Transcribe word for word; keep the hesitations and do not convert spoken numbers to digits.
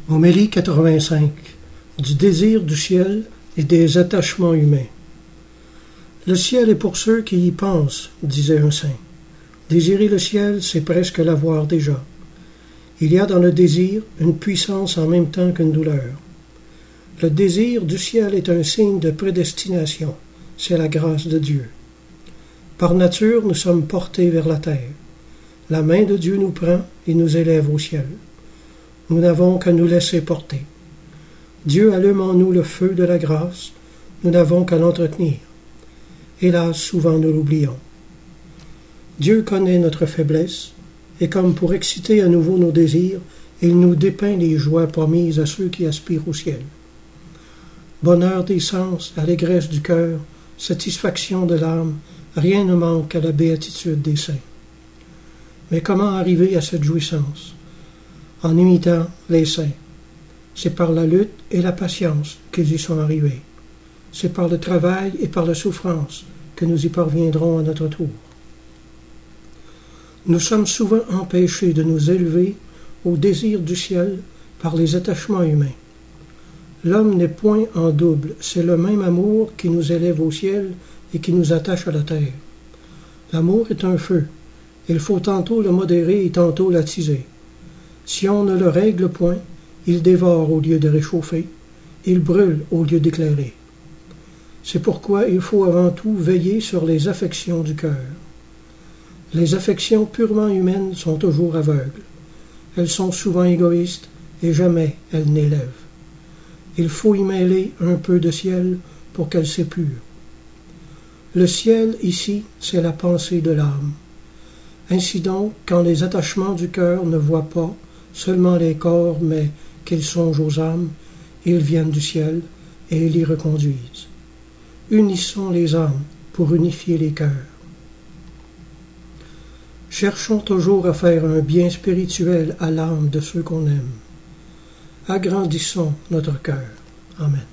Homélie quatre-vingt-cinq. Du désir du ciel et des attachements humains. Le ciel est pour ceux qui y pensent, disait un saint. Désirer le ciel, c'est presque l'avoir déjà. Il y a dans le désir une puissance en même temps qu'une douleur. Le désir du ciel est un signe de prédestination. C'est la grâce de Dieu. Par nature, nous sommes portés vers la terre. La main de Dieu nous prend et nous élève au ciel. Nous n'avons qu'à nous laisser porter. Dieu allume en nous le feu de la grâce, nous n'avons qu'à l'entretenir. Hélas, souvent nous l'oublions. Dieu connaît notre faiblesse, et comme pour exciter à nouveau nos désirs, il nous dépeint les joies promises à ceux qui aspirent au ciel. Bonheur des sens, allégresse du cœur, satisfaction de l'âme, rien ne manque à la béatitude des saints. Mais comment arriver à cette jouissance? En imitant les saints. C'est par la lutte et la patience qu'ils y sont arrivés. C'est par le travail et par la souffrance que nous y parviendrons à notre tour. Nous sommes souvent empêchés de nous élever au désir du ciel par les attachements humains. L'homme n'est point en double, c'est le même amour qui nous élève au ciel et qui nous attache à la terre. L'amour est un feu, il faut tantôt le modérer et tantôt l'attiser. Si on ne le règle point, il dévore au lieu de réchauffer, il brûle au lieu d'éclairer. C'est pourquoi il faut avant tout veiller sur les affections du cœur. Les affections purement humaines sont toujours aveugles. Elles sont souvent égoïstes et jamais elles n'élèvent. Il faut y mêler un peu de ciel pour qu'elles s'épurent. Le ciel, ici, c'est la pensée de l'âme. Ainsi donc, quand les attachements du cœur ne voient pas seulement les corps, mais qu'ils songent aux âmes, ils viennent du ciel et ils y reconduisent. Unissons les âmes pour unifier les cœurs. Cherchons toujours à faire un bien spirituel à l'âme de ceux qu'on aime. Agrandissons notre cœur. Amen.